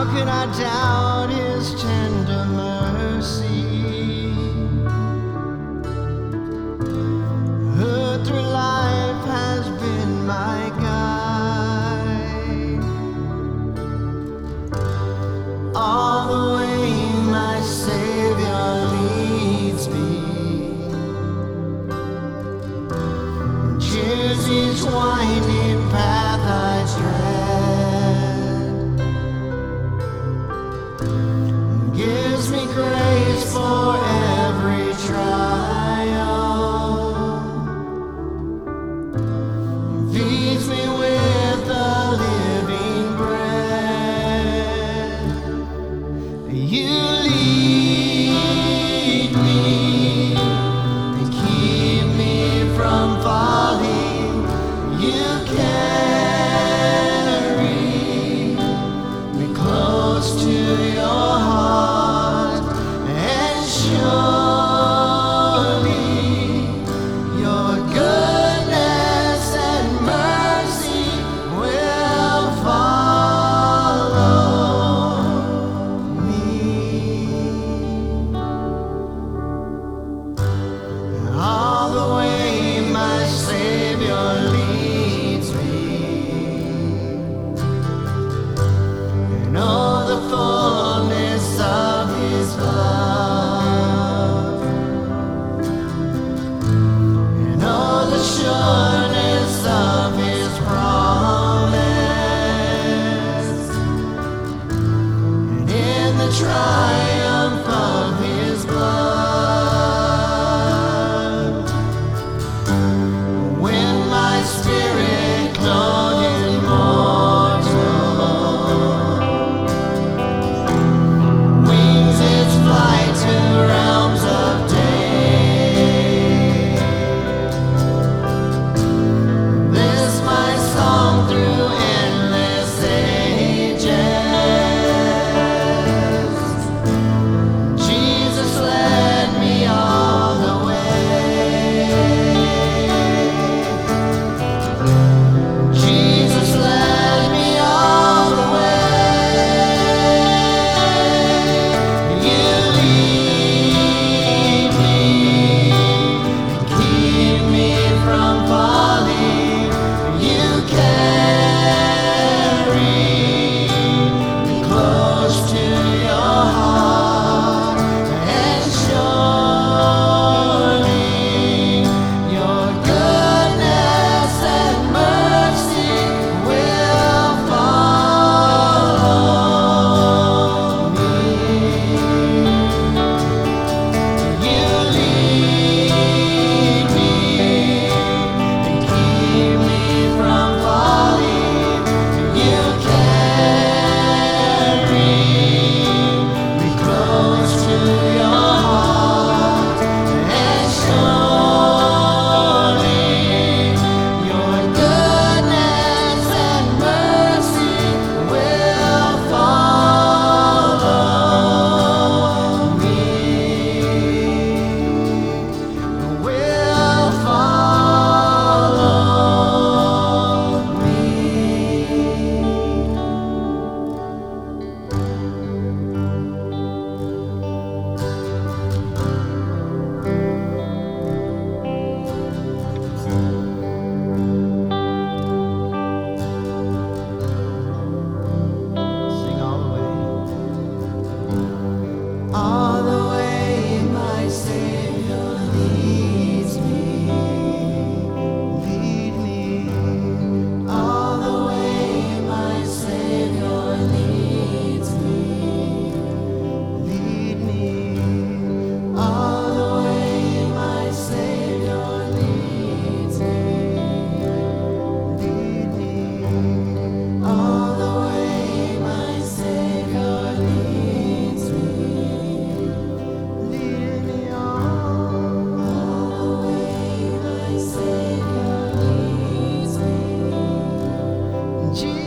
could I doubt his tender mercy? Who through life has been my guide. All the way my Savior leads me. Choose each winding path I tread. Gives me grace for every trial. Feeds me with the living bread. You lead me and keep me from falling. You carry me close to your heart, and surely your goodness and mercy will follow me. All the way my Savior leads me, and oh, the fullness of his love, and oh, the sureness of his promise, and in the triumph of his blood. When my spirit clothed immortal wings its flight to realms of day, this my song through endless ages. Jesus led me all the way. Jesus led me all the way. You lead me and keep me from falling. You carry me close to your heart, and surely your goodness and mercy will follow me. You lead me and keep me from falling. You carry me close to your heart, and surely your goodness and mercy will follow me. Will follow me. Sing all the way. All the way my Savior leads me. Lead me. All the way my Savior leads me. Lead me. All the way my Savior leads me. Lead me. All the way my Savior leads me. Lead me all the way my Savior leads me.